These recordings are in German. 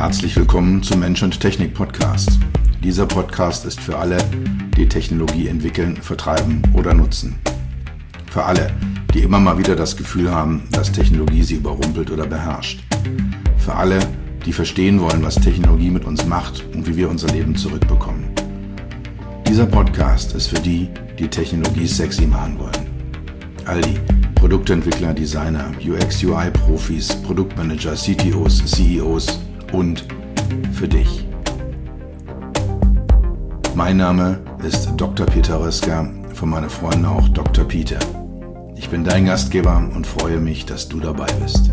Herzlich willkommen zum Mensch und Technik Podcast. Dieser Podcast ist für alle, die Technologie entwickeln, vertreiben oder nutzen. Für alle, die immer mal wieder das Gefühl haben, dass Technologie sie überrumpelt oder beherrscht. Für alle, die verstehen wollen, was Technologie mit uns macht und wie wir unser Leben zurückbekommen. Dieser Podcast ist für die, die Technologie sexy machen wollen. All die Produktentwickler, Designer, UX-UI-Profis, Produktmanager, CTOs, CEOs und für dich. Mein Name ist Dr. Peter Röska, von meinen Freunden auch Dr. Peter. Ich bin dein Gastgeber und freue mich, dass du dabei bist.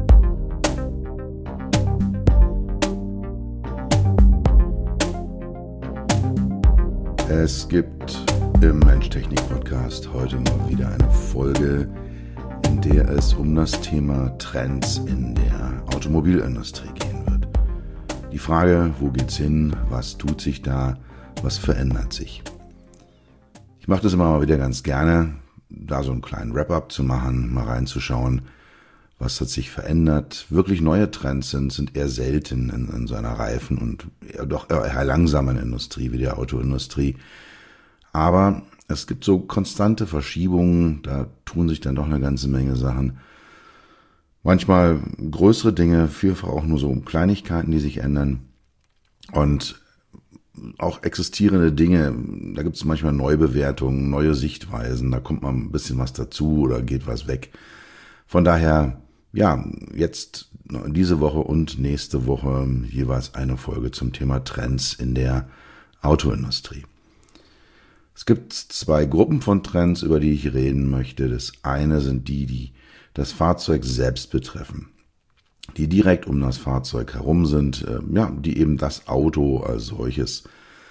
Es gibt im Mensch-Technik-Podcast heute mal wieder eine Folge, in der es um das Thema Trends in der Automobilindustrie gehen wird. Die Frage, wo geht's hin, was tut sich da, was verändert sich? Ich mache das immer mal wieder ganz gerne, da so einen kleinen Wrap-up zu machen, mal reinzuschauen, was hat sich verändert. Wirklich neue Trends sind eher selten in so einer reifen und eher langsamen Industrie wie der Autoindustrie. Aber es gibt so konstante Verschiebungen, da tun sich dann doch eine ganze Menge Sachen. Manchmal größere Dinge, vielfach auch nur so Kleinigkeiten, die sich ändern. Und auch existierende Dinge, da gibt es manchmal Neubewertungen, neue Sichtweisen, da kommt mal ein bisschen was dazu oder geht was weg. Von daher, ja, jetzt diese Woche und nächste Woche jeweils eine Folge zum Thema Trends in der Autoindustrie. Es gibt zwei Gruppen von Trends, über die ich reden möchte. Das eine sind die das Fahrzeug selbst betreffen, die direkt um das Fahrzeug herum sind, die eben das Auto als solches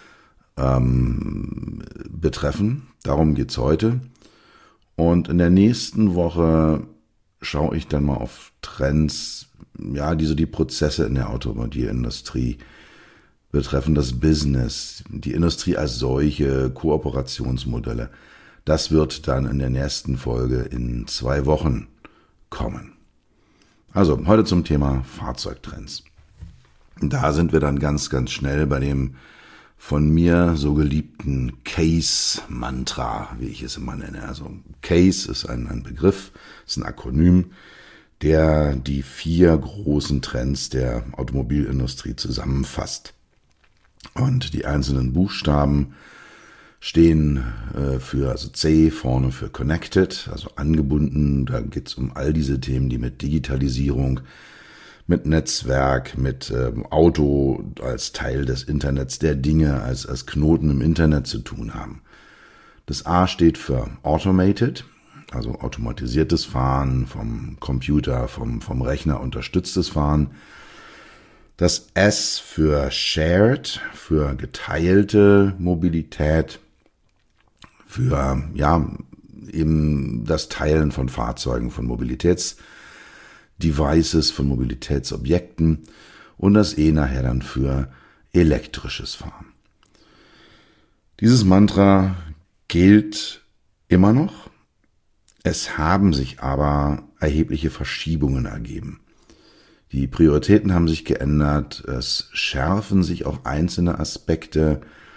betreffen. Darum geht's heute. Und in der nächsten Woche schaue ich dann mal auf Trends, die so die Prozesse in der Automobilindustrie betreffen, das Business, die Industrie als solche, Kooperationsmodelle. Das wird dann in der nächsten Folge in 2 Wochen kommen. Also heute zum Thema Fahrzeugtrends. Da sind wir dann ganz, ganz schnell bei dem von mir so geliebten CASE-Mantra, wie ich es immer nenne. Also CASE ist ein Begriff, ist ein Akronym, der die 4 großen Trends der Automobilindustrie zusammenfasst. Und die einzelnen Buchstaben stehen für, also C vorne für Connected, also angebunden. Da geht es um all diese Themen, die mit Digitalisierung, mit Netzwerk, mit Auto als Teil des Internets der Dinge, als Knoten im Internet zu tun haben. Das A steht für Automated, also automatisiertes Fahren, vom Computer, vom Rechner unterstütztes Fahren. Das S für Shared, für geteilte Mobilität, für eben das Teilen von Fahrzeugen, von Mobilitätsdevices, von Mobilitätsobjekten und das E nachher dann für elektrisches Fahren. Dieses Mantra gilt immer noch. Es haben sich aber erhebliche Verschiebungen ergeben. Die Prioritäten haben sich geändert, es schärfen sich auch einzelne Aspekte.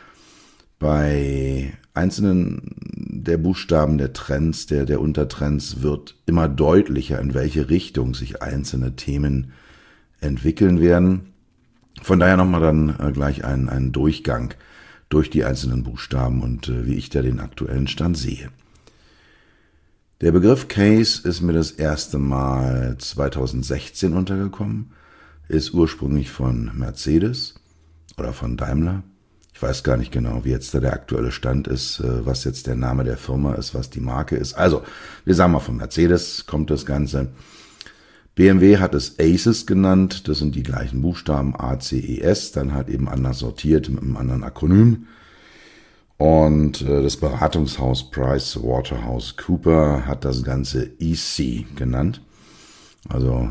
Bei einzelnen der Buchstaben, der Trends, der Untertrends wird immer deutlicher, in welche Richtung sich einzelne Themen entwickeln werden. Von daher nochmal dann gleich einen Durchgang durch die einzelnen Buchstaben und wie ich da den aktuellen Stand sehe. Der Begriff CASE ist mir das erste Mal 2016 untergekommen, ist ursprünglich von Mercedes oder von Daimler. Ich weiß gar nicht genau, wie jetzt da der aktuelle Stand ist, was jetzt der Name der Firma ist, was die Marke ist. Also, wir sagen mal, von Mercedes kommt das Ganze. BMW hat es ACES genannt, das sind die gleichen Buchstaben, ACES, dann halt eben anders sortiert mit einem anderen Akronym. Und das Beratungshaus PricewaterhouseCoopers hat das Ganze EC genannt, also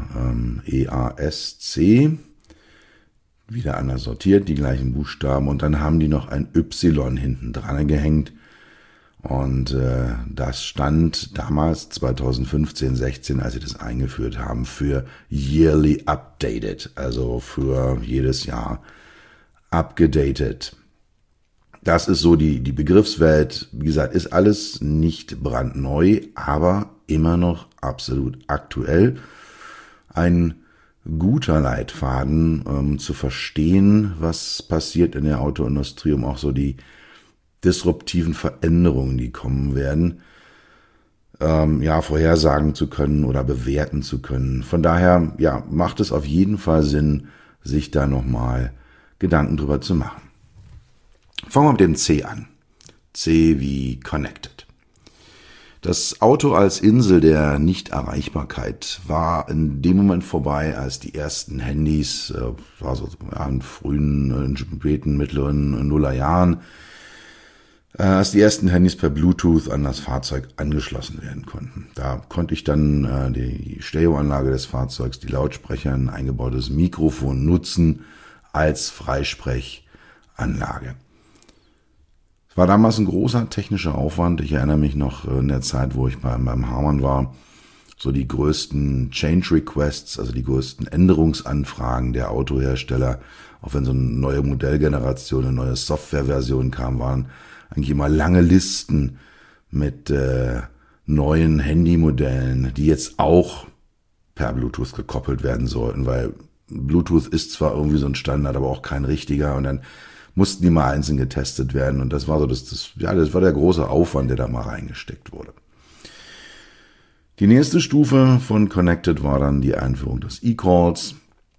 EASC, wieder anders sortiert, die gleichen Buchstaben und dann haben die noch ein Y hinten dran gehängt Und das stand damals 2015, 16, als sie das eingeführt haben, für yearly updated, also für jedes Jahr abgedatet. Das ist so die Begriffswelt. Wie gesagt, ist alles nicht brandneu, aber immer noch absolut aktuell. Ein guter Leitfaden, um zu verstehen, was passiert in der Autoindustrie, um auch so die disruptiven Veränderungen, die kommen werden, vorhersagen zu können oder bewerten zu können. Von daher, macht es auf jeden Fall Sinn, sich da nochmal Gedanken drüber zu machen. Fangen wir mit dem C an. C wie Connected. Das Auto als Insel der Nichterreichbarkeit war in dem Moment vorbei, als die ersten Handys, in frühen, späten, mittleren Nullerjahren, als die ersten Handys per Bluetooth an das Fahrzeug angeschlossen werden konnten. Da konnte ich dann die Stereoanlage des Fahrzeugs, die Lautsprecher, ein eingebautes Mikrofon nutzen als Freisprechanlage. Es war damals ein großer technischer Aufwand. Ich erinnere mich noch in der Zeit, wo ich beim Harman war, so die größten Change Requests, also die größten Änderungsanfragen der Autohersteller, auch wenn so eine neue Modellgeneration, eine neue Softwareversion kam, waren eigentlich immer lange Listen mit neuen Handymodellen, die jetzt auch per Bluetooth gekoppelt werden sollten, weil Bluetooth ist zwar irgendwie so ein Standard, aber auch kein richtiger, und dann mussten die mal einzeln getestet werden, und das war so das war der große Aufwand, der da mal reingesteckt wurde. Die nächste Stufe von Connected war dann die Einführung des eCalls.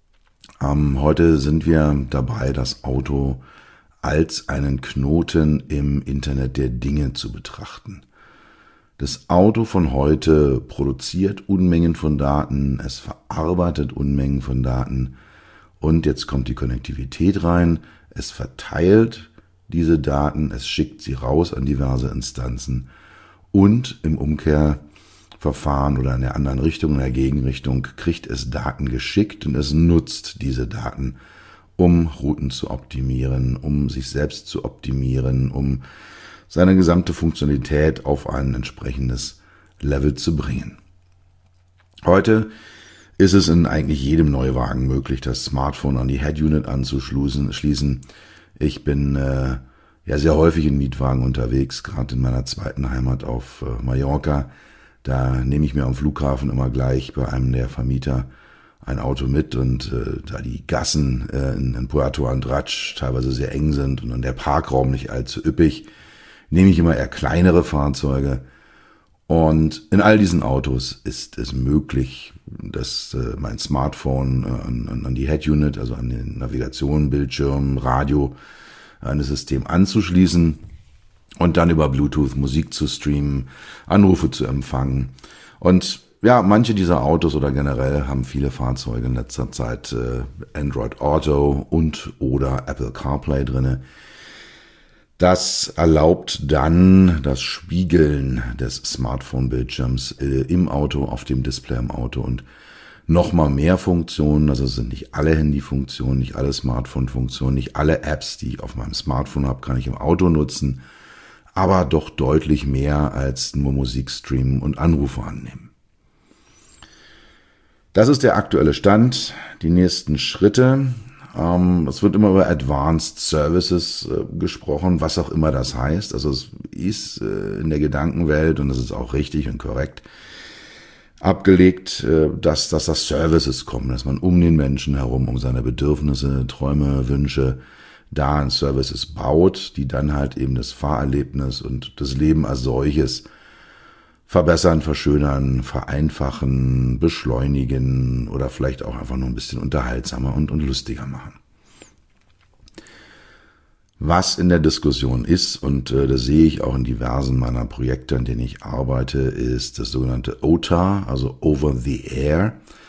Heute sind wir dabei, das Auto als einen Knoten im Internet der Dinge zu betrachten. Das Auto von heute produziert Unmengen von Daten, es verarbeitet Unmengen von Daten, und jetzt kommt die Konnektivität rein. Es verteilt diese Daten, es schickt sie raus an diverse Instanzen, und im Umkehrverfahren oder in der anderen Richtung, in der Gegenrichtung, kriegt es Daten geschickt und es nutzt diese Daten, um Routen zu optimieren, um sich selbst zu optimieren, um seine gesamte Funktionalität auf ein entsprechendes Level zu bringen. Heute ist es in eigentlich jedem Neuwagen möglich, das Smartphone an die Head-Unit anzuschließen. Ich bin sehr häufig in Mietwagen unterwegs, gerade in meiner zweiten Heimat auf Mallorca. Da nehme ich mir am Flughafen immer gleich bei einem der Vermieter ein Auto mit, und da die Gassen in Puerto Andratx teilweise sehr eng sind und der Parkraum nicht allzu üppig, nehme ich immer eher kleinere Fahrzeuge. Und in all diesen Autos ist es möglich, dass mein Smartphone an die Head-Unit, also an den Navigation, Bildschirm, Radio, an das System anzuschließen und dann über Bluetooth Musik zu streamen, Anrufe zu empfangen. Und manche dieser Autos oder generell haben viele Fahrzeuge in letzter Zeit Android Auto und oder Apple CarPlay drinne. Das erlaubt dann das Spiegeln des Smartphone-Bildschirms im Auto, auf dem Display im Auto, und nochmal mehr Funktionen. Also es sind nicht alle Handy-Funktionen, nicht alle Smartphone-Funktionen, nicht alle Apps, die ich auf meinem Smartphone habe, kann ich im Auto nutzen, aber doch deutlich mehr als nur Musik streamen und Anrufe annehmen. Das ist der aktuelle Stand. Die nächsten Schritte. Es wird immer über Advanced Services gesprochen, was auch immer das heißt. Also es ist in der Gedankenwelt, und das ist auch richtig und korrekt, abgelegt, dass das Services kommen, dass man um den Menschen herum, um seine Bedürfnisse, Träume, Wünsche, da an Services baut, die dann halt eben das Fahrerlebnis und das Leben als solches verbessern, verschönern, vereinfachen, beschleunigen oder vielleicht auch einfach nur ein bisschen unterhaltsamer und lustiger machen. Was in der Diskussion ist, und das sehe ich auch in diversen meiner Projekte, an denen ich arbeite, ist das sogenannte OTA, also Over the Air.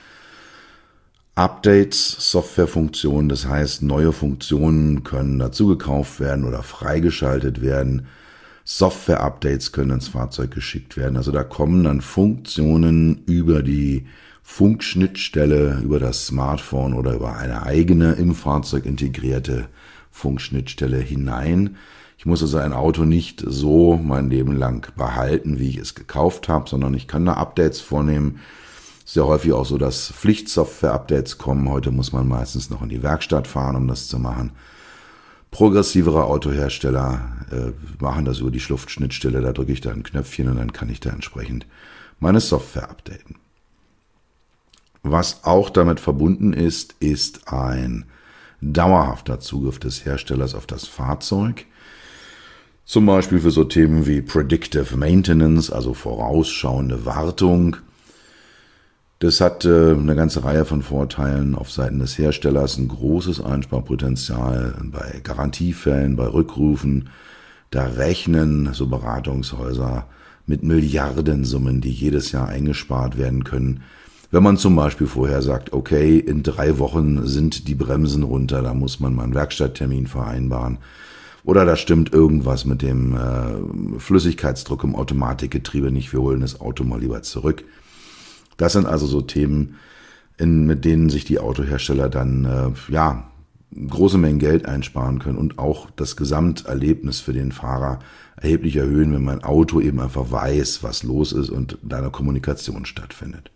Updates, Softwarefunktionen, das heißt, neue Funktionen können dazu gekauft werden oder freigeschaltet werden. Software-Updates können ins Fahrzeug geschickt werden. Also da kommen dann Funktionen über die Funkschnittstelle, über das Smartphone oder über eine eigene im Fahrzeug integrierte Funkschnittstelle hinein. Ich muss also ein Auto nicht so mein Leben lang behalten, wie ich es gekauft habe, sondern ich kann da Updates vornehmen. Es ist ja häufig auch so, dass Pflichtsoftware-Updates kommen. Heute muss man meistens noch in die Werkstatt fahren, um das zu machen. Progressivere Autohersteller machen das über die Schluftschnittstelle. Da drücke ich da ein Knöpfchen und dann kann ich da entsprechend meine Software updaten. Was auch damit verbunden ist, ist ein dauerhafter Zugriff des Herstellers auf das Fahrzeug. Zum Beispiel für so Themen wie Predictive Maintenance, also vorausschauende Wartung. Das hat eine ganze Reihe von Vorteilen auf Seiten des Herstellers, ein großes Einsparpotenzial bei Garantiefällen, bei Rückrufen. Da rechnen so Beratungshäuser mit Milliardensummen, die jedes Jahr eingespart werden können. Wenn man zum Beispiel vorher sagt, okay, in 3 Wochen sind die Bremsen runter, da muss man mal einen Werkstatttermin vereinbaren. Oder da stimmt irgendwas mit dem Flüssigkeitsdruck im Automatikgetriebe nicht, wir holen das Auto mal lieber zurück. Das sind also so Themen, mit denen sich die Autohersteller dann große Mengen Geld einsparen können und auch das Gesamterlebnis für den Fahrer erheblich erhöhen, wenn mein Auto eben einfach weiß, was los ist und da eine Kommunikation stattfindet.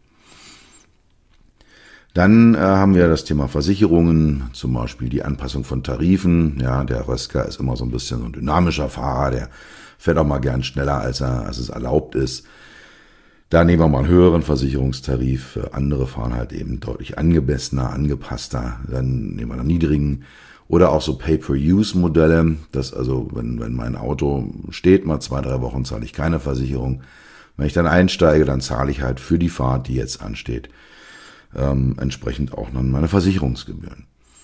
Dann haben wir das Thema Versicherungen, zum Beispiel die Anpassung von Tarifen. Ja, der Rösker ist immer so ein bisschen so ein dynamischer Fahrer, der fährt auch mal gern schneller, als es erlaubt ist. Da nehmen wir mal einen höheren Versicherungstarif. Andere fahren halt eben deutlich angemessener, angepasster. Dann nehmen wir einen niedrigen. Oder auch so Pay-per-Use-Modelle. Das also, wenn mein Auto steht, mal 2-3 Wochen zahle ich keine Versicherung. Wenn ich dann einsteige, dann zahle ich halt für die Fahrt, die jetzt ansteht, entsprechend auch dann meine Versicherungsgebühren.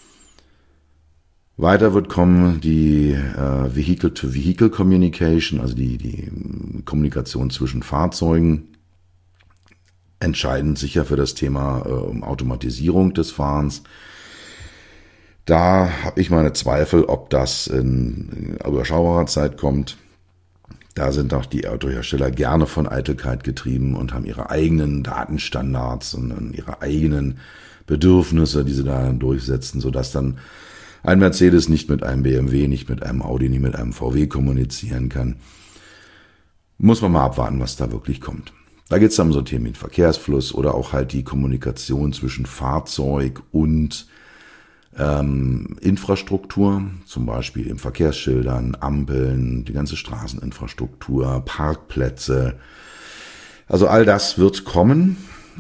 Weiter wird kommen die Vehicle-to-Vehicle Communication, also die Kommunikation zwischen Fahrzeugen. Entscheidend sicher für das Thema Automatisierung des Fahrens. Da habe ich meine Zweifel, ob das in überschaubarer Zeit kommt. Da sind auch die Autohersteller gerne von Eitelkeit getrieben und haben ihre eigenen Datenstandards und ihre eigenen Bedürfnisse, die sie da durchsetzen, sodass dann ein Mercedes nicht mit einem BMW, nicht mit einem Audi, nicht mit einem VW kommunizieren kann. Muss man mal abwarten, was da wirklich kommt. Da geht es dann um so Themen wie Verkehrsfluss oder auch halt die Kommunikation zwischen Fahrzeug und Infrastruktur, zum Beispiel in Verkehrsschildern, Ampeln, die ganze Straßeninfrastruktur, Parkplätze. Also all das wird kommen.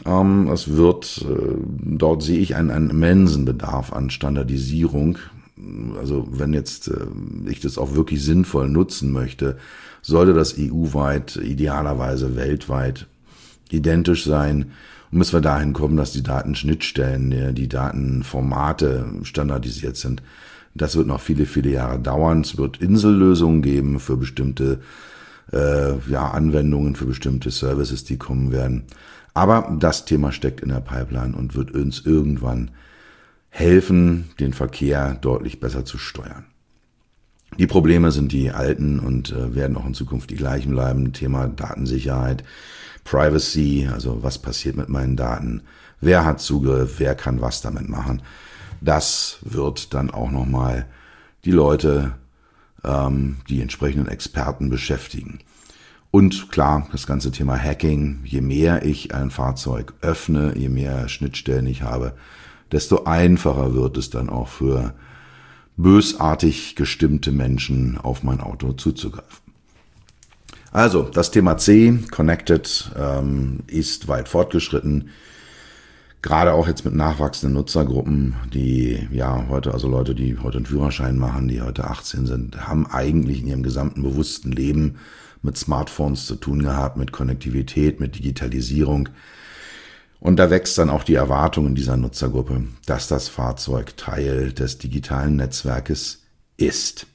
Dort sehe ich einen immensen Bedarf an Standardisierung. Also wenn jetzt ich das auch wirklich sinnvoll nutzen möchte, sollte das EU-weit, idealerweise weltweit identisch sein. Und müssen wir dahin kommen, dass die Datenschnittstellen, die Datenformate standardisiert sind. Das wird noch viele, viele Jahre dauern. Es wird Insellösungen geben für bestimmte Anwendungen, für bestimmte Services, die kommen werden. Aber das Thema steckt in der Pipeline und wird uns irgendwann helfen, den Verkehr deutlich besser zu steuern. Die Probleme sind die alten und werden auch in Zukunft die gleichen bleiben. Thema Datensicherheit, Privacy, also was passiert mit meinen Daten, wer hat Zugriff, wer kann was damit machen. Das wird dann auch nochmal die Leute, die entsprechenden Experten beschäftigen. Und klar, das ganze Thema Hacking, je mehr ich ein Fahrzeug öffne, je mehr Schnittstellen ich habe, desto einfacher wird es dann auch für bösartig gestimmte Menschen auf mein Auto zuzugreifen. Also, das Thema C, Connected, ist weit fortgeschritten. Gerade auch jetzt mit nachwachsenden Nutzergruppen, die heute, also Leute, die heute einen Führerschein machen, die heute 18 sind, haben eigentlich in ihrem gesamten bewussten Leben mit Smartphones zu tun gehabt, mit Konnektivität, mit Digitalisierung. Und da wächst dann auch die Erwartung in dieser Nutzergruppe, dass das Fahrzeug Teil des digitalen Netzwerkes ist.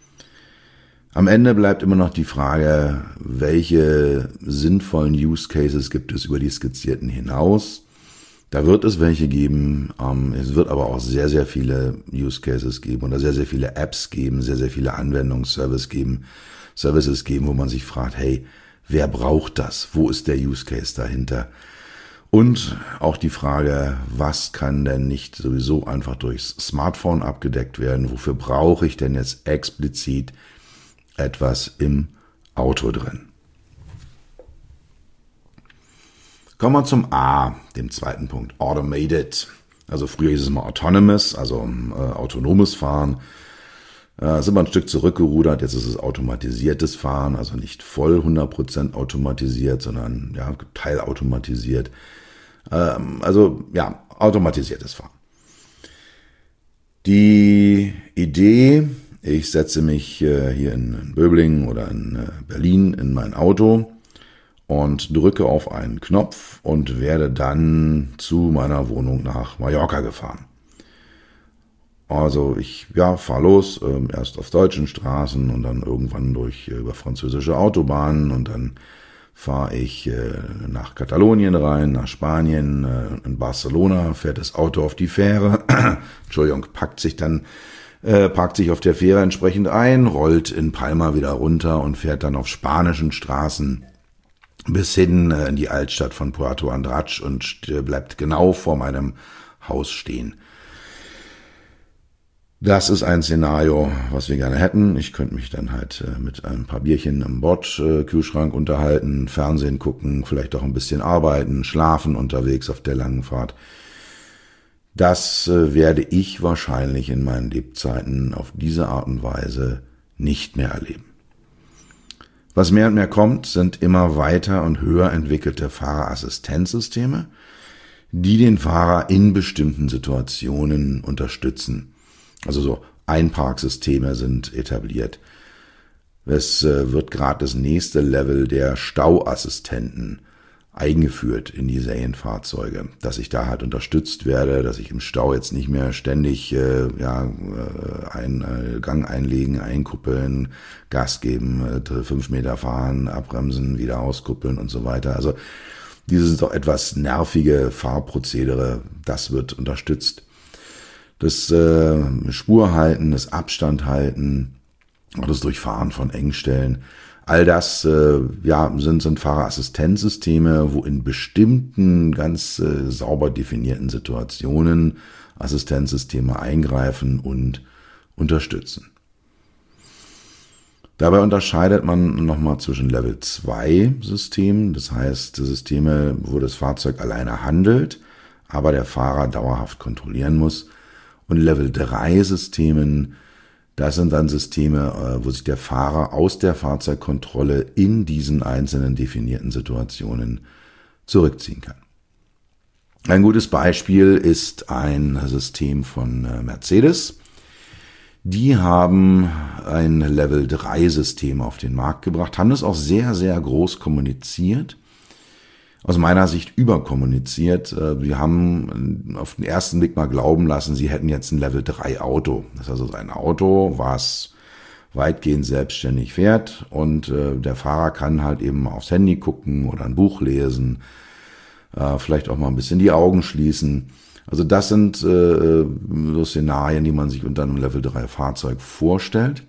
Am Ende bleibt immer noch die Frage, welche sinnvollen Use Cases gibt es über die skizzierten hinaus? Da wird es welche geben. Es wird aber auch sehr, sehr viele Use Cases geben oder sehr, sehr viele Apps geben, sehr, sehr viele Anwendungsservices geben, wo man sich fragt, hey, wer braucht das? Wo ist der Use Case dahinter? Und auch die Frage, was kann denn nicht sowieso einfach durchs Smartphone abgedeckt werden? Wofür brauche ich denn jetzt explizit etwas im Auto drin? Kommen wir zum A, dem zweiten Punkt, Automated. Also früher hieß es mal Autonomous, also autonomes Fahren. Sind wir ein Stück zurückgerudert, jetzt ist es automatisiertes Fahren, also nicht voll 100% automatisiert, sondern ja, teilautomatisiert. Also ja, automatisiertes Fahren. Die Idee, ich setze mich hier in Böblingen oder in Berlin in mein Auto und drücke auf einen Knopf und werde dann zu meiner Wohnung nach Mallorca gefahren. Also ich fahre los, erst auf deutschen Straßen und dann irgendwann über französische Autobahnen und dann fahre ich nach Katalonien rein, nach Spanien, in Barcelona fährt das Auto auf die Fähre, Entschuldigung, parkt sich auf der Fähre entsprechend ein, rollt in Palma wieder runter und fährt dann auf spanischen Straßen bis hin in die Altstadt von Puerto Andratx und bleibt genau vor meinem Haus stehen. Das ist ein Szenario, was wir gerne hätten. Ich könnte mich dann halt mit ein paar Bierchen im Bordkühlschrank unterhalten, Fernsehen gucken, vielleicht auch ein bisschen arbeiten, schlafen unterwegs auf der langen Fahrt. Das werde ich wahrscheinlich in meinen Lebzeiten auf diese Art und Weise nicht mehr erleben. Was mehr und mehr kommt, sind immer weiter und höher entwickelte Fahrerassistenzsysteme, die den Fahrer in bestimmten Situationen unterstützen. Also so Einparksysteme sind etabliert. Es wird gerade das nächste Level der Stauassistenten eingeführt in die Serienfahrzeuge, dass ich da halt unterstützt werde, dass ich im Stau jetzt nicht mehr ständig einen Gang einlegen, einkuppeln, Gas geben, 5 Meter fahren, abbremsen, wieder auskuppeln und so weiter. Also dieses doch etwas nervige Fahrprozedere, das wird unterstützt. Das Spurhalten, das Abstandhalten, auch das Durchfahren von Engstellen, all das sind Fahrerassistenzsysteme, wo in bestimmten ganz sauber definierten Situationen Assistenzsysteme eingreifen und unterstützen. Dabei unterscheidet man nochmal zwischen Level 2 Systemen, das heißt Systeme, wo das Fahrzeug alleine handelt, aber der Fahrer dauerhaft kontrollieren muss, und Level 3 Systemen, das sind dann Systeme, wo sich der Fahrer aus der Fahrzeugkontrolle in diesen einzelnen definierten Situationen zurückziehen kann. Ein gutes Beispiel ist ein System von Mercedes. Die haben ein Level 3 System auf den Markt gebracht, haben das auch sehr, sehr groß kommuniziert. Aus meiner Sicht überkommuniziert. Wir haben auf den ersten Blick mal glauben lassen, sie hätten jetzt ein Level 3 Auto. Das ist also ein Auto, was weitgehend selbstständig fährt und der Fahrer kann halt eben aufs Handy gucken oder ein Buch lesen, vielleicht auch mal ein bisschen die Augen schließen. Also das sind so Szenarien, die man sich unter einem Level 3 Fahrzeug vorstellt.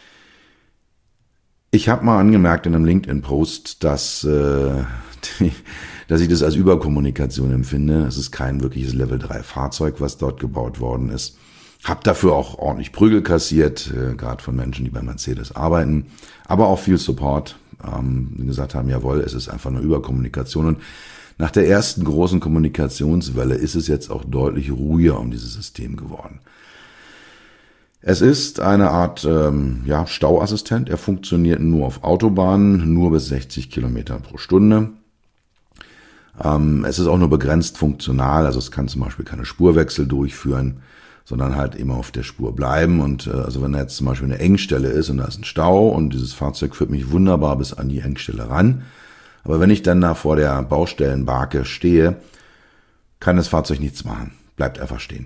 Ich habe mal angemerkt in einem LinkedIn-Post, dass ich das als Überkommunikation empfinde. Es ist kein wirkliches Level 3 Fahrzeug, was dort gebaut worden ist. Hab dafür auch ordentlich Prügel kassiert, gerade von Menschen, die bei Mercedes arbeiten, aber auch viel Support, die gesagt haben, jawohl, es ist einfach eine Überkommunikation. Und nach der ersten großen Kommunikationswelle ist es jetzt auch deutlich ruhiger um dieses System geworden. Es ist eine Art Stauassistent. Er funktioniert nur auf Autobahnen, nur bis 60 Kilometer pro Stunde. Es ist auch nur begrenzt funktional, also es kann zum Beispiel keine Spurwechsel durchführen, sondern halt immer auf der Spur bleiben. Und also wenn da jetzt zum Beispiel eine Engstelle ist und da ist ein Stau und dieses Fahrzeug führt mich wunderbar bis an die Engstelle ran. Aber wenn ich dann da vor der Baustellenbarke stehe, kann das Fahrzeug nichts machen, bleibt einfach stehen.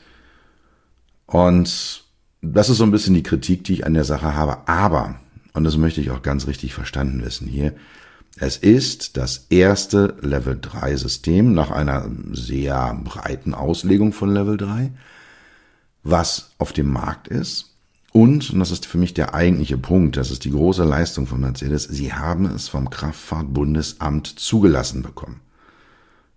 Und das ist so ein bisschen die Kritik, die ich an der Sache habe. Aber, und das möchte ich auch ganz richtig verstanden wissen hier, es ist das erste Level 3 System nach einer sehr breiten Auslegung von Level 3, was auf dem Markt ist. Und das ist für mich der eigentliche Punkt, das ist die große Leistung von Mercedes, sie haben es vom Kraftfahrtbundesamt zugelassen bekommen.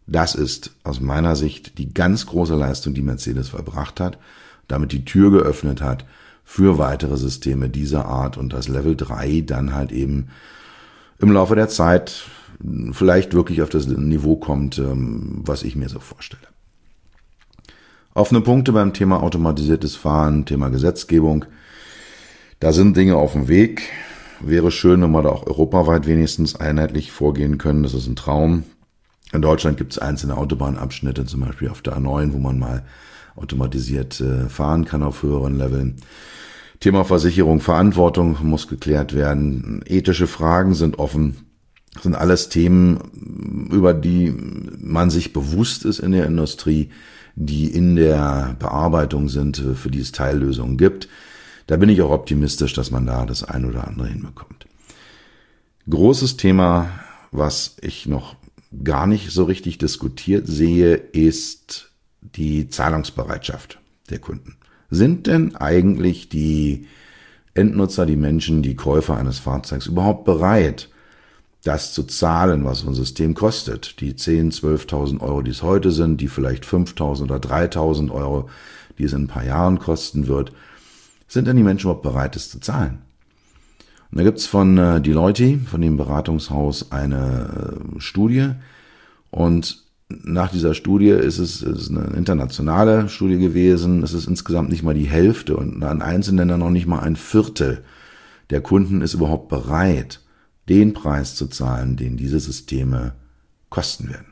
Das ist aus meiner Sicht die ganz große Leistung, die Mercedes vollbracht hat, damit die Tür geöffnet hat für weitere Systeme dieser Art und das Level 3 dann halt eben im Laufe der Zeit vielleicht wirklich auf das Niveau kommt, was ich mir so vorstelle. Offene Punkte beim Thema automatisiertes Fahren, Thema Gesetzgebung. Da sind Dinge auf dem Weg. Wäre schön, wenn wir da auch europaweit wenigstens einheitlich vorgehen können. Das ist ein Traum. In Deutschland gibt es einzelne Autobahnabschnitte, zum Beispiel auf der A9, wo man mal automatisiert fahren kann auf höheren Leveln. Thema Versicherung, Verantwortung muss geklärt werden. Ethische Fragen sind offen. Das sind alles Themen, über die man sich bewusst ist in der Industrie, die in der Bearbeitung sind, für die es Teillösungen gibt. Da bin ich auch optimistisch, dass man da das ein oder andere hinbekommt. Großes Thema, was ich noch gar nicht so richtig diskutiert sehe, ist die Zahlungsbereitschaft der Kunden. Sind denn eigentlich die Endnutzer, die Menschen, die Käufer eines Fahrzeugs überhaupt bereit, das zu zahlen, was so ein System kostet? Die 10.000, 12.000 Euro, die es heute sind, die vielleicht 5.000 oder 3.000 Euro, die es in ein paar Jahren kosten wird. Sind denn die Menschen überhaupt bereit, es zu zahlen? Und da gibt's von Deloitte, von dem Beratungshaus, eine Studie. Und nach dieser Studie ist eine internationale Studie gewesen. Es ist insgesamt nicht mal die Hälfte und in einzelnen Ländern noch nicht mal ein Viertel der Kunden ist überhaupt bereit, den Preis zu zahlen, den diese Systeme kosten werden.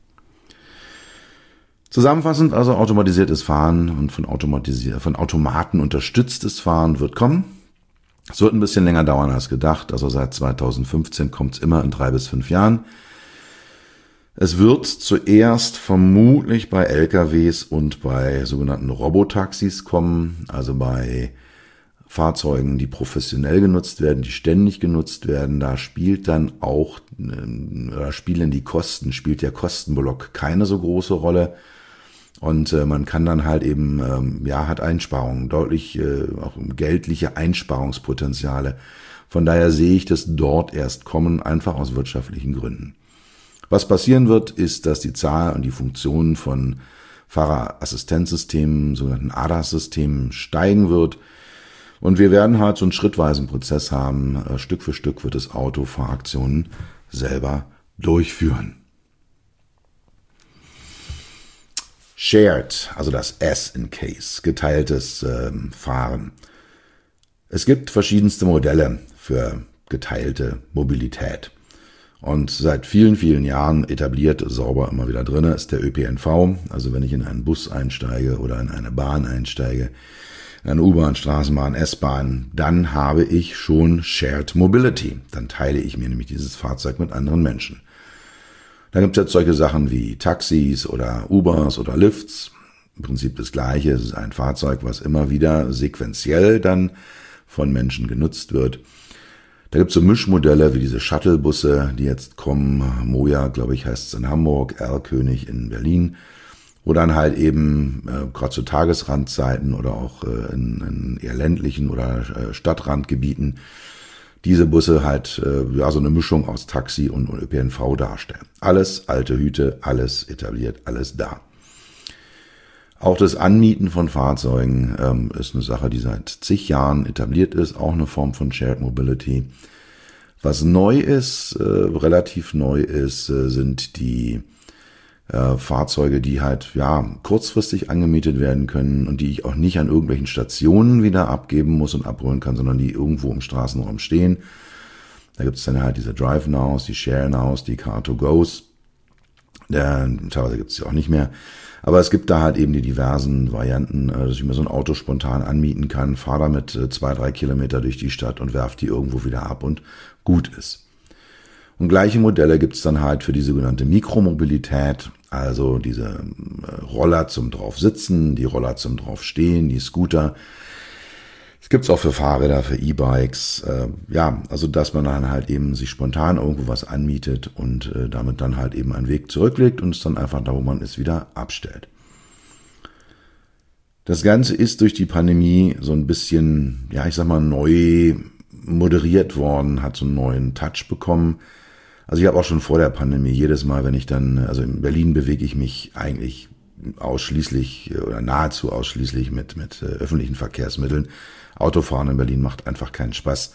Zusammenfassend also automatisiertes Fahren und von Automaten unterstütztes Fahren wird kommen. Es wird ein bisschen länger dauern als gedacht, also seit 2015 kommt es immer in 3 bis 5 Jahren. Es wird zuerst vermutlich bei LKWs und bei sogenannten Robotaxis kommen, also bei Fahrzeugen, die professionell genutzt werden, die ständig genutzt werden. Da spielt dann auch, spielt der Kostenblock keine so große Rolle. Und man kann dann halt eben, hat Einsparungen, deutlich auch geldliche Einsparungspotenziale. Von daher sehe ich das dort erst kommen, einfach aus wirtschaftlichen Gründen. Was passieren wird, ist, dass die Zahl und die Funktionen von Fahrerassistenzsystemen, sogenannten ADAS-Systemen, steigen wird. Und wir werden halt so einen schrittweisen Prozess haben. Stück für Stück wird das Auto Fahraktionen selber durchführen. Shared, also das S in Case, geteiltes Fahren. Es gibt verschiedenste Modelle für geteilte Mobilität. Und seit vielen, vielen Jahren etabliert, sauber immer wieder drin, ist der ÖPNV. Also wenn ich in einen Bus einsteige oder in eine Bahn einsteige, in eine U-Bahn, Straßenbahn, S-Bahn, dann habe ich schon Shared Mobility. Dann teile ich mir nämlich dieses Fahrzeug mit anderen Menschen. Da gibt es jetzt solche Sachen wie Taxis oder Ubers oder Lifts. Im Prinzip das Gleiche. Es ist ein Fahrzeug, was immer wieder sequenziell dann von Menschen genutzt wird. Da gibt es so Mischmodelle wie diese Shuttlebusse, die jetzt kommen. Moja, glaube ich, heißt es in Hamburg, Erlkönig in Berlin. Wo dann halt eben gerade zu Tagesrandzeiten oder auch in eher ländlichen oder Stadtrandgebieten diese Busse halt so eine Mischung aus Taxi und ÖPNV darstellen. Alles alte Hüte, alles etabliert, alles da. Auch das Anmieten von Fahrzeugen ist eine Sache, die seit zig Jahren etabliert ist, auch eine Form von Shared Mobility. Was neu ist, relativ neu ist, sind die Fahrzeuge, die halt kurzfristig angemietet werden können und die ich auch nicht an irgendwelchen Stationen wieder abgeben muss und abholen kann, sondern die irgendwo im Straßenraum stehen. Da gibt es dann halt diese Drive Nows, die Share Nows, die Car2Go's. Teilweise gibt es die auch nicht mehr. Aber es gibt da halt eben die diversen Varianten, dass ich mir so ein Auto spontan anmieten kann, fahre damit 2-3 Kilometer durch die Stadt und werfe die irgendwo wieder ab und gut ist. Und gleiche Modelle gibt es dann halt für die sogenannte Mikromobilität, also diese Roller zum Draufsitzen, die Roller zum Draufstehen, die Scooter. Es gibt's auch für Fahrräder, für E-Bikes, also dass man dann halt eben sich spontan irgendwo was anmietet und damit dann halt eben einen Weg zurücklegt und es dann einfach da, wo man ist, wieder abstellt. Das Ganze ist durch die Pandemie so ein bisschen, neu moderiert worden, hat so einen neuen Touch bekommen. Also ich habe auch schon vor der Pandemie jedes Mal, wenn ich dann, also in Berlin bewege ich mich eigentlich ausschließlich oder nahezu ausschließlich mit öffentlichen Verkehrsmitteln. Autofahren in Berlin macht einfach keinen Spaß.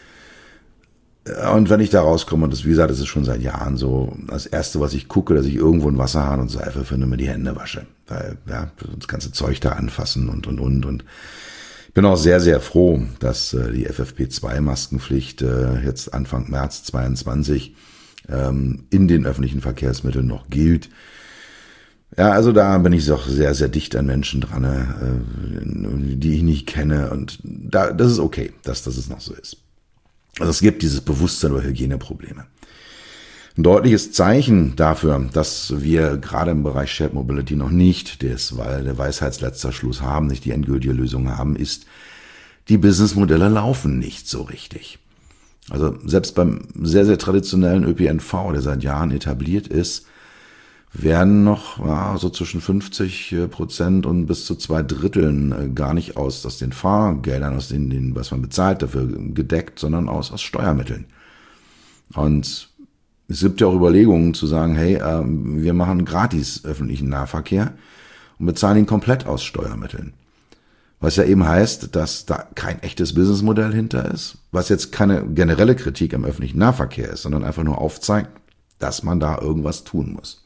Und wenn ich da rauskomme, und das, wie gesagt, das ist schon seit Jahren so, das Erste, was ich gucke, dass ich irgendwo einen Wasserhahn und Seife finde und mir die Hände wasche. Weil, ja, das ganze Zeug da anfassen und. Ich bin auch sehr, sehr froh, dass die FFP2-Maskenpflicht jetzt Anfang März 22 in den öffentlichen Verkehrsmitteln noch gilt. Ja, also da bin ich doch sehr, sehr dicht an Menschen dran, die ich nicht kenne. Und das ist okay, dass es noch so ist. Also es gibt dieses Bewusstsein über Hygieneprobleme. Ein deutliches Zeichen dafür, dass wir gerade im Bereich Shared Mobility noch nicht weil der Weisheitsletzter Schluss haben, nicht die endgültige Lösung haben, ist, die Businessmodelle laufen nicht so richtig. Also selbst beim sehr, sehr traditionellen ÖPNV, der seit Jahren etabliert ist, werden noch so zwischen 50% und bis zu 2/3 gar nicht aus den Fahrgeldern, aus den, was man bezahlt, dafür gedeckt, sondern aus Steuermitteln. Und es gibt ja auch Überlegungen zu sagen, hey, wir machen gratis öffentlichen Nahverkehr und bezahlen ihn komplett aus Steuermitteln. Was ja eben heißt, dass da kein echtes Businessmodell hinter ist, was jetzt keine generelle Kritik am öffentlichen Nahverkehr ist, sondern einfach nur aufzeigt, dass man da irgendwas tun muss.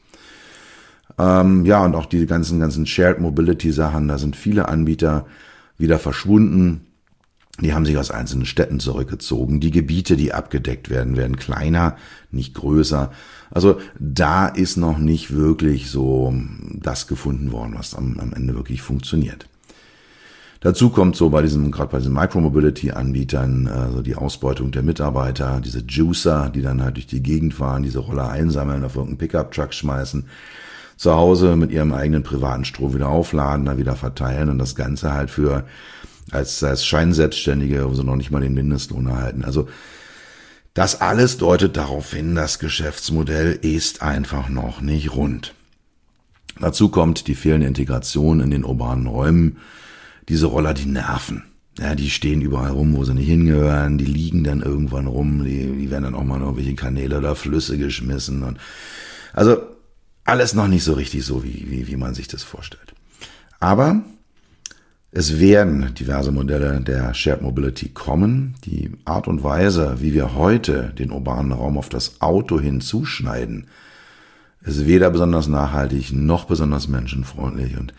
Und auch die ganzen Shared Mobility Sachen, da sind viele Anbieter wieder verschwunden. Die haben sich aus einzelnen Städten zurückgezogen. Die Gebiete, die abgedeckt werden kleiner, nicht größer. Also da ist noch nicht wirklich so das gefunden worden, was am Ende wirklich funktioniert. Dazu kommt so gerade bei diesen Micromobility-Anbietern, so die Ausbeutung der Mitarbeiter, diese Juicer, die dann halt durch die Gegend fahren, diese Roller einsammeln, auf irgendeinen Pickup-Truck schmeißen, zu Hause mit ihrem eigenen privaten Strom wieder aufladen, dann wieder verteilen und das Ganze halt als Scheinselbstständige, wo sie noch nicht mal den Mindestlohn erhalten. Also das alles deutet darauf hin, das Geschäftsmodell ist einfach noch nicht rund. Dazu kommt die fehlende Integration in den urbanen Räumen. Diese Roller, die nerven. Ja, die stehen überall rum, wo sie nicht hingehören. Die liegen dann irgendwann rum. Die werden dann auch mal in irgendwelche Kanäle oder Flüsse geschmissen. Und also alles noch nicht so richtig so, wie man sich das vorstellt. Aber es werden diverse Modelle der Shared Mobility kommen. Die Art und Weise, wie wir heute den urbanen Raum auf das Auto hinzuschneiden, ist weder besonders nachhaltig noch besonders menschenfreundlich. Und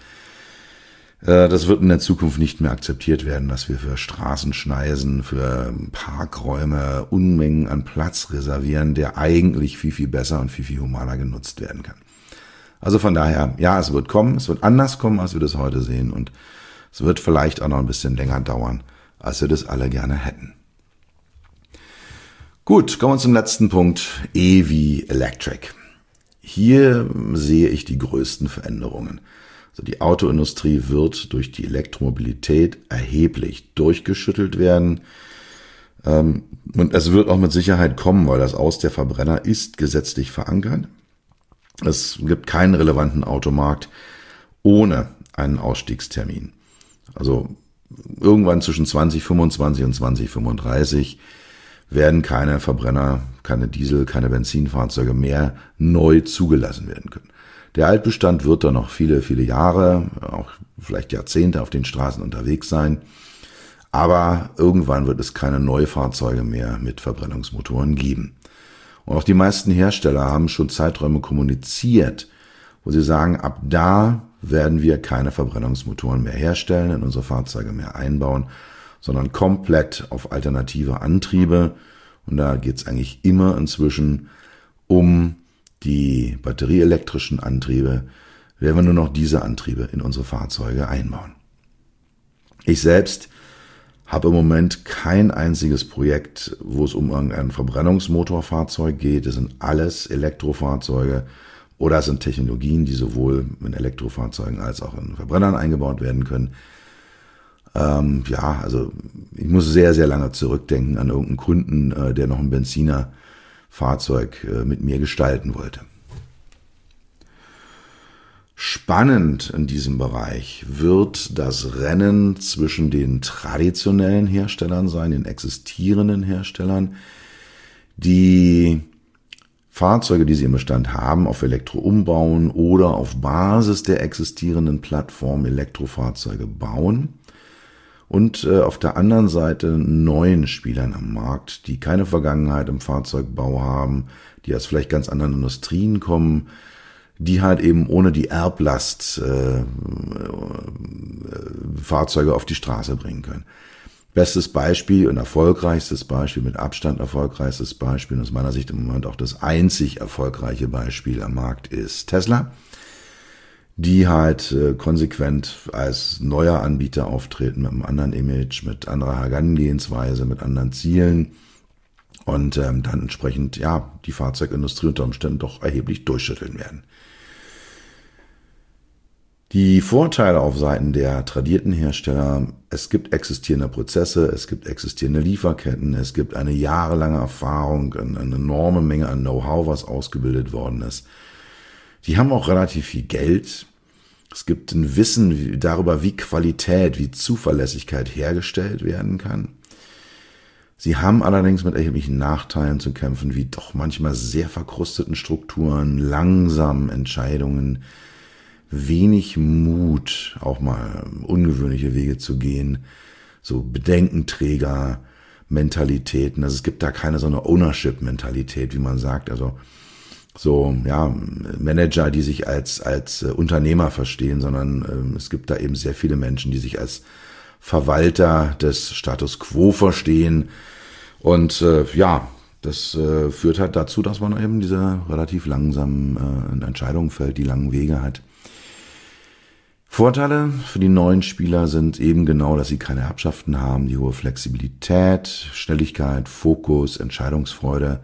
das wird in der Zukunft nicht mehr akzeptiert werden, dass wir für Straßenschneisen, für Parkräume Unmengen an Platz reservieren, der eigentlich viel, viel besser und viel, viel humaner genutzt werden kann. Also von daher, ja, es wird kommen, es wird anders kommen, als wir das heute sehen und es wird vielleicht auch noch ein bisschen länger dauern, als wir das alle gerne hätten. Gut, kommen wir zum letzten Punkt, E wie Electric. Hier sehe ich die größten Veränderungen. Also die Autoindustrie wird durch die Elektromobilität erheblich durchgeschüttelt werden. Und es wird auch mit Sicherheit kommen, weil das Aus der Verbrenner ist gesetzlich verankert. Es gibt keinen relevanten Automarkt ohne einen Ausstiegstermin. Also irgendwann zwischen 2025 und 2035 werden keine Verbrenner, keine Diesel, keine Benzinfahrzeuge mehr neu zugelassen werden können. Der Altbestand wird da noch viele, viele Jahre, auch vielleicht Jahrzehnte auf den Straßen unterwegs sein. Aber irgendwann wird es keine Neufahrzeuge mehr mit Verbrennungsmotoren geben. Und auch die meisten Hersteller haben schon Zeiträume kommuniziert, wo sie sagen, ab da werden wir keine Verbrennungsmotoren mehr herstellen, in unsere Fahrzeuge mehr einbauen, sondern komplett auf alternative Antriebe. Und da geht es eigentlich immer inzwischen um die batterieelektrischen Antriebe, werden wir nur noch diese Antriebe in unsere Fahrzeuge einbauen. Ich selbst habe im Moment kein einziges Projekt, wo es um irgendein Verbrennungsmotorfahrzeug geht. Es sind alles Elektrofahrzeuge oder es sind Technologien, die sowohl in Elektrofahrzeugen als auch in Verbrennern eingebaut werden können. Also ich muss sehr, sehr lange zurückdenken an irgendeinen Kunden, der noch ein Benzinerfahrzeug mit mir gestalten wollte. Spannend in diesem Bereich wird das Rennen zwischen den traditionellen Herstellern sein, den existierenden Herstellern, die Fahrzeuge, die sie im Bestand haben, auf Elektro umbauen oder auf Basis der existierenden Plattform Elektrofahrzeuge bauen. Und auf der anderen Seite neuen Spielern am Markt, die keine Vergangenheit im Fahrzeugbau haben, die aus vielleicht ganz anderen Industrien kommen, die halt eben ohne die Erblast Fahrzeuge auf die Straße bringen können. Bestes Beispiel und erfolgreichstes Beispiel, mit Abstand erfolgreichstes Beispiel, und aus meiner Sicht im Moment auch das einzig erfolgreiche Beispiel am Markt ist Tesla, die halt konsequent als neuer Anbieter auftreten mit einem anderen Image, mit anderer Herangehensweise, mit anderen Zielen und dann entsprechend die Fahrzeugindustrie unter Umständen doch erheblich durchschütteln werden. Die Vorteile auf Seiten der tradierten Hersteller: Es gibt existierende Prozesse, es gibt existierende Lieferketten, es gibt eine jahrelange Erfahrung, eine enorme Menge an Know-how, was ausgebildet worden ist. Die haben auch relativ viel Geld. Es gibt ein Wissen darüber, wie Qualität, wie Zuverlässigkeit hergestellt werden kann. Sie haben allerdings mit erheblichen Nachteilen zu kämpfen, wie doch manchmal sehr verkrusteten Strukturen, langsamen Entscheidungen, wenig Mut, auch mal ungewöhnliche Wege zu gehen, so Bedenkenträger-Mentalitäten. Also es gibt da keine so eine Ownership-Mentalität, wie man sagt. Also Manager, die sich als Unternehmer verstehen, sondern es gibt da eben sehr viele Menschen, die sich als Verwalter des Status Quo verstehen. Und das führt halt dazu, dass man eben diese relativ langsamen Entscheidungen fällt, die langen Wege hat. Vorteile für die neuen Spieler sind eben genau, dass sie keine Erbschaften haben, die hohe Flexibilität, Schnelligkeit, Fokus, Entscheidungsfreude.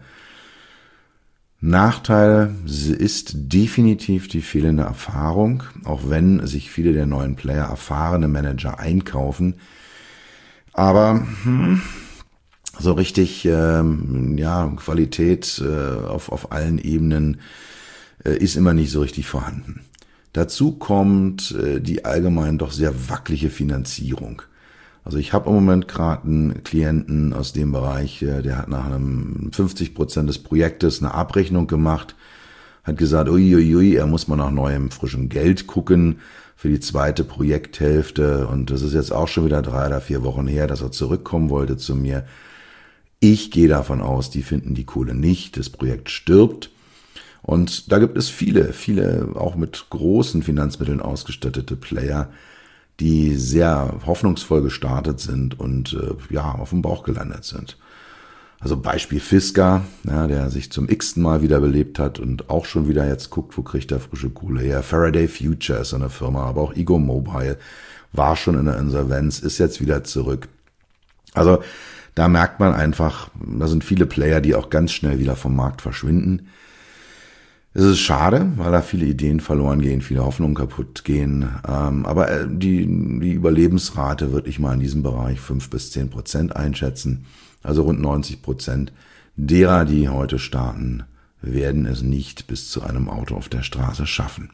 Nachteil ist definitiv die fehlende Erfahrung, auch wenn sich viele der neuen Player erfahrene Manager einkaufen. Aber so richtig Qualität auf allen Ebenen ist immer nicht so richtig vorhanden. Dazu kommt die allgemein doch sehr wackelige Finanzierung. Also ich habe im Moment gerade einen Klienten aus dem Bereich, der hat nach einem 50% des Projektes eine Abrechnung gemacht, hat gesagt, er muss mal nach neuem frischem Geld gucken für die zweite Projekthälfte, und das ist jetzt auch schon wieder 3 oder 4 Wochen her, dass er zurückkommen wollte zu mir. Ich gehe davon aus, die finden die Kohle nicht, das Projekt stirbt. Und da gibt es viele auch mit großen Finanzmitteln ausgestattete Player, die sehr hoffnungsvoll gestartet sind und auf dem Bauch gelandet sind. Also Beispiel Fisker, der sich zum x-ten Mal wiederbelebt hat und auch schon wieder jetzt guckt, wo kriegt er frische Kohle her. Faraday Future ist eine Firma, aber auch Ego Mobile war schon in der Insolvenz, ist jetzt wieder zurück. Also da merkt man einfach, da sind viele Player, die auch ganz schnell wieder vom Markt verschwinden. Es ist schade, weil da viele Ideen verloren gehen, viele Hoffnungen kaputt gehen. Aber die Überlebensrate würde ich mal in diesem Bereich 5-10% einschätzen. Also rund 90% derer, die heute starten, werden es nicht bis zu einem Auto auf der Straße schaffen.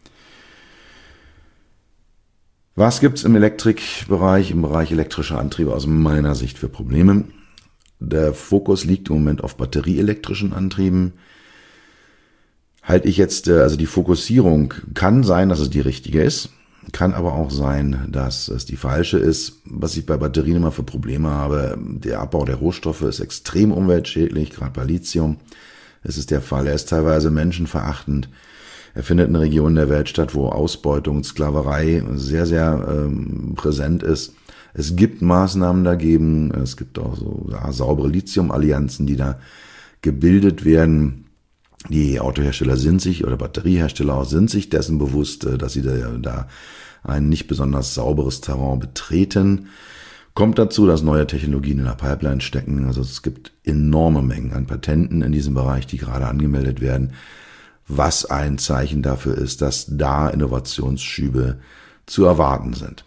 Was gibt's im Elektrikbereich, im Bereich elektrischer Antriebe aus meiner Sicht für Probleme? Der Fokus liegt im Moment auf batterieelektrischen Antrieben. Halte ich jetzt, also die Fokussierung kann sein, dass es die richtige ist, kann aber auch sein, dass es die falsche ist. Was ich bei Batterien immer für Probleme habe: der Abbau der Rohstoffe ist extrem umweltschädlich, gerade bei Lithium. Es ist der Fall, er ist teilweise menschenverachtend. Er findet in Regionen der Welt statt, wo Ausbeutung und Sklaverei sehr, sehr präsent ist. Es gibt Maßnahmen dagegen, es gibt auch so saubere Lithium-Allianzen, die da gebildet werden. Die Autohersteller sind sich, oder Batteriehersteller auch, sind sich dessen bewusst, dass sie da ein nicht besonders sauberes Terrain betreten. Kommt dazu, dass neue Technologien in der Pipeline stecken. Also es gibt enorme Mengen an Patenten in diesem Bereich, die gerade angemeldet werden, was ein Zeichen dafür ist, dass da Innovationsschübe zu erwarten sind.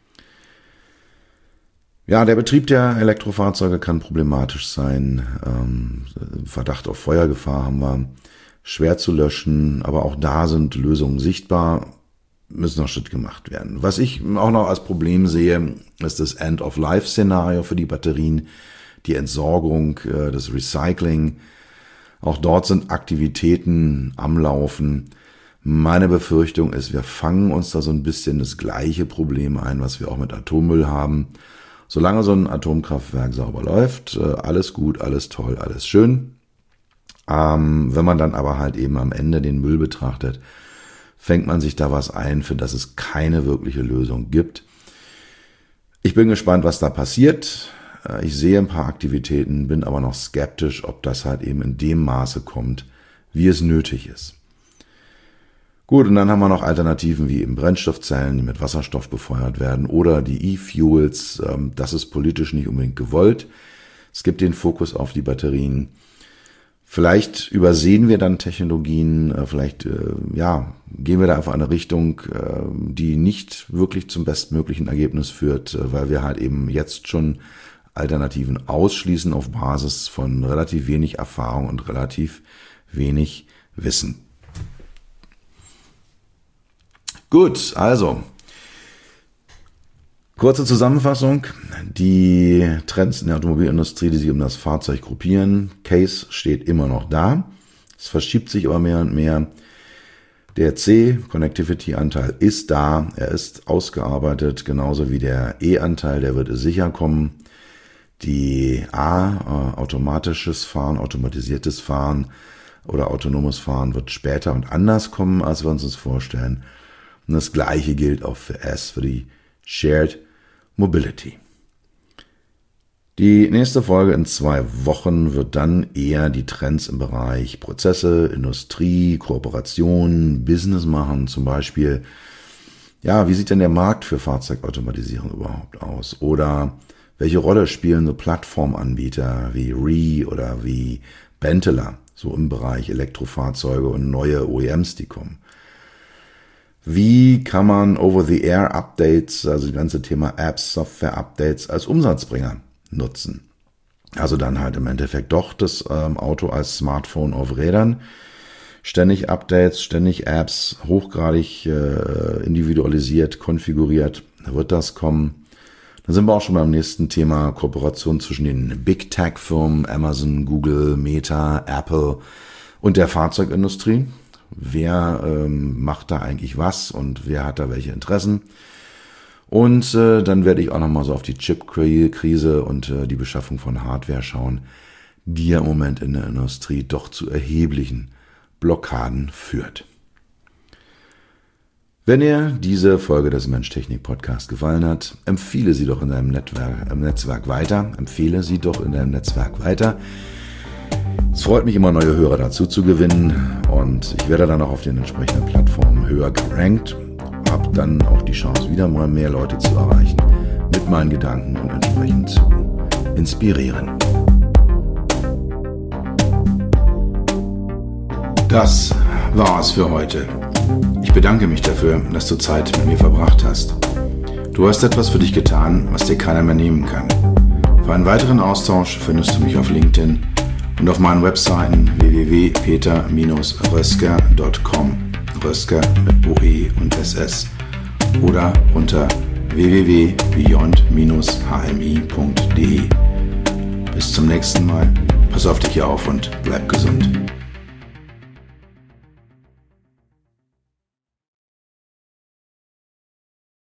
Ja, der Betrieb der Elektrofahrzeuge kann problematisch sein. Verdacht auf Feuergefahr haben wir. Schwer zu löschen, aber auch da sind Lösungen sichtbar, müssen noch Schritt gemacht werden. Was ich auch noch als Problem sehe, ist das End-of-Life-Szenario für die Batterien, die Entsorgung, das Recycling. Auch dort sind Aktivitäten am Laufen. Meine Befürchtung ist, wir fangen uns da so ein bisschen das gleiche Problem ein, was wir auch mit Atommüll haben. Solange so ein Atomkraftwerk sauber läuft, alles gut, alles toll, alles schön. Wenn man dann aber halt eben am Ende den Müll betrachtet, fängt man sich da was ein, für das es keine wirkliche Lösung gibt. Ich bin gespannt, was da passiert. Ich sehe ein paar Aktivitäten, bin aber noch skeptisch, ob das halt eben in dem Maße kommt, wie es nötig ist. Gut, und dann haben wir noch Alternativen wie eben Brennstoffzellen, die mit Wasserstoff befeuert werden, oder die E-Fuels. Das ist politisch nicht unbedingt gewollt. Es gibt den Fokus auf die Batterien. Vielleicht übersehen wir dann Technologien, vielleicht gehen wir da einfach in eine Richtung, die nicht wirklich zum bestmöglichen Ergebnis führt, weil wir halt eben jetzt schon Alternativen ausschließen auf Basis von relativ wenig Erfahrung und relativ wenig Wissen. Gut, also kurze Zusammenfassung. Die Trends in der Automobilindustrie, die sich um das Fahrzeug gruppieren. Case steht immer noch da. Es verschiebt sich aber mehr und mehr. Der C-Connectivity-Anteil ist da. Er ist ausgearbeitet, genauso wie der E-Anteil. Der wird sicher kommen. Die automatisches Fahren, automatisiertes Fahren oder autonomes Fahren wird später und anders kommen, als wir uns das vorstellen. Und das Gleiche gilt auch für S, für die Shared Mobility. Die nächste Folge in 2 Wochen wird dann eher die Trends im Bereich Prozesse, Industrie, Kooperation, Business machen. Zum Beispiel, wie sieht denn der Markt für Fahrzeugautomatisierung überhaupt aus? Oder welche Rolle spielen so Plattformanbieter wie REE oder wie Benteler, so im Bereich Elektrofahrzeuge und neue OEMs, die kommen? Wie kann man Over-the-Air-Updates, also das ganze Thema Apps, Software-Updates als Umsatzbringer nutzen? Also dann halt im Endeffekt doch das Auto als Smartphone auf Rädern. Ständig Updates, ständig Apps, hochgradig individualisiert, konfiguriert. Da wird das kommen. Dann sind wir auch schon beim nächsten Thema Kooperation zwischen den Big Tech-Firmen, Amazon, Google, Meta, Apple und der Fahrzeugindustrie. Wer macht da eigentlich was und wer hat da welche Interessen? Und dann werde ich auch nochmal so auf die Chip-Krise und die Beschaffung von Hardware schauen, die ja im Moment in der Industrie doch zu erheblichen Blockaden führt. Wenn dir diese Folge des Mensch-Technik-Podcasts gefallen hat, empfehle sie doch in deinem Netzwerk weiter. Es freut mich immer, neue Hörer dazu zu gewinnen und ich werde dann auch auf den entsprechenden Plattformen höher gerankt. Habe dann auch die Chance, wieder mal mehr Leute zu erreichen, mit meinen Gedanken und entsprechend zu inspirieren. Das war's für heute. Ich bedanke mich dafür, dass du Zeit mit mir verbracht hast. Du hast etwas für dich getan, was dir keiner mehr nehmen kann. Für einen weiteren Austausch findest du mich auf LinkedIn und auf meinen Webseiten www.peter-rösker.com, Rösker mit OE und SS, oder unter www.beyond-hmi.de. Bis zum nächsten Mal, pass auf dich auf und bleib gesund.